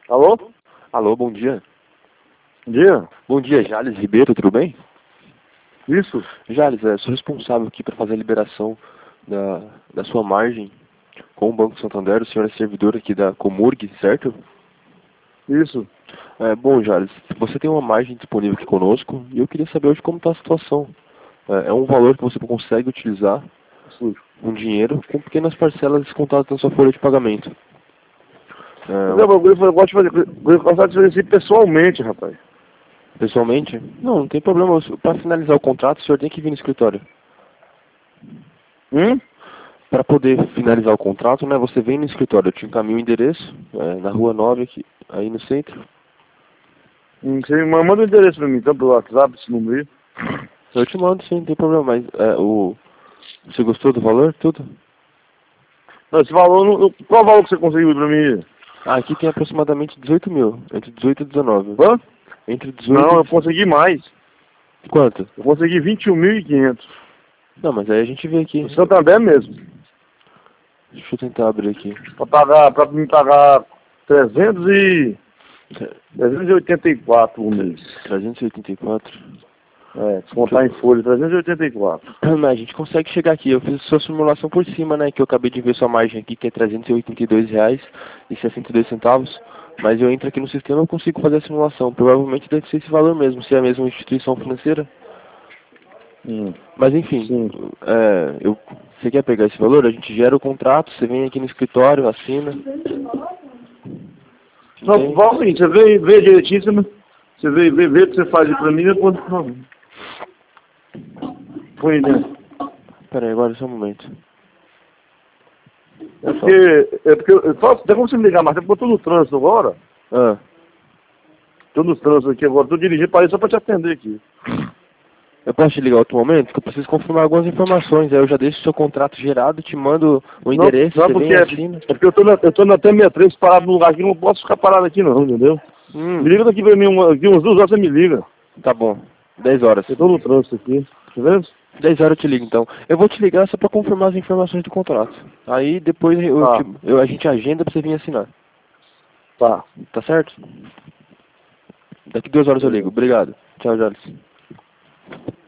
Alô? Alô, bom dia. Bom dia. Bom dia, Jales Ribeiro, tudo bem? Isso? Jales, sou responsável aqui para fazer a liberação da sua margem com o Banco Santander. O senhor é servidor aqui da Comurg, certo? Isso. Bom, Jales, você tem uma margem disponível aqui conosco e eu queria saber hoje como está a situação. É um valor que você consegue utilizar, um dinheiro, com pequenas parcelas descontadas na sua folha de pagamento. Eu gosto de fazer, eu gosto de fazer isso pessoalmente, rapaz. Pessoalmente? Não tem problema. Para finalizar o contrato, o senhor tem que vir no escritório. Para poder finalizar o contrato, né, você vem no escritório. Eu te encaminho o endereço, na Rua 9, aqui, aí no centro. Você manda o endereço pra mim, então, pelo WhatsApp, esse número aí. Eu te mando, sim, não tem problema. Mas você gostou do valor, tudo? Não, esse valor, qual valor que você conseguiu pra mim? Aqui tem aproximadamente 18 mil, entre 18 e 19. Hã? Entre 18 Não, eu e... consegui mais. Quanto? Eu consegui 21.500. Não, mas aí a gente vê aqui. No Santander mesmo. Deixa eu tentar abrir aqui. Pra me pagar 384 o mês. 384. Descontar em folha, 384. Mas a gente consegue chegar aqui. Eu fiz sua simulação por cima, né? Que eu acabei de ver sua margem aqui, que é R$382,62. Mas eu entro aqui no sistema e consigo fazer a simulação. Provavelmente deve ser esse valor mesmo, se é a mesma instituição financeira. Mas enfim, Sim. você quer pegar esse valor? A gente gera o contrato, você vem aqui no escritório, assina. Não, Valmir, você vê direitinho, você vê o que você faz aí pra mim, depois... Põe aí dentro. Pera aí, agora só um momento. Tem como você me ligar mais, porque eu tô no trânsito agora. Tô no trânsito aqui agora, tô dirigindo para só pra te atender aqui. Eu posso te ligar outro momento? Que eu preciso confirmar algumas informações. Aí eu já deixo o seu contrato gerado, te mando o endereço, não, você porque vem e assina. é porque eu tô na T63 parado num lugar aqui, não posso ficar parado aqui não, entendeu? Me liga daqui pra mim, daqui umas 2 horas você me liga. Tá bom, 10 horas. Eu tô no trânsito aqui, tá vendo? 10 horas eu te ligo então. Eu vou te ligar só pra confirmar as informações do contrato. Aí depois a gente agenda pra você vir assinar. Tá. Tá certo? Daqui 2 horas eu ligo. Obrigado. Tchau, Jales.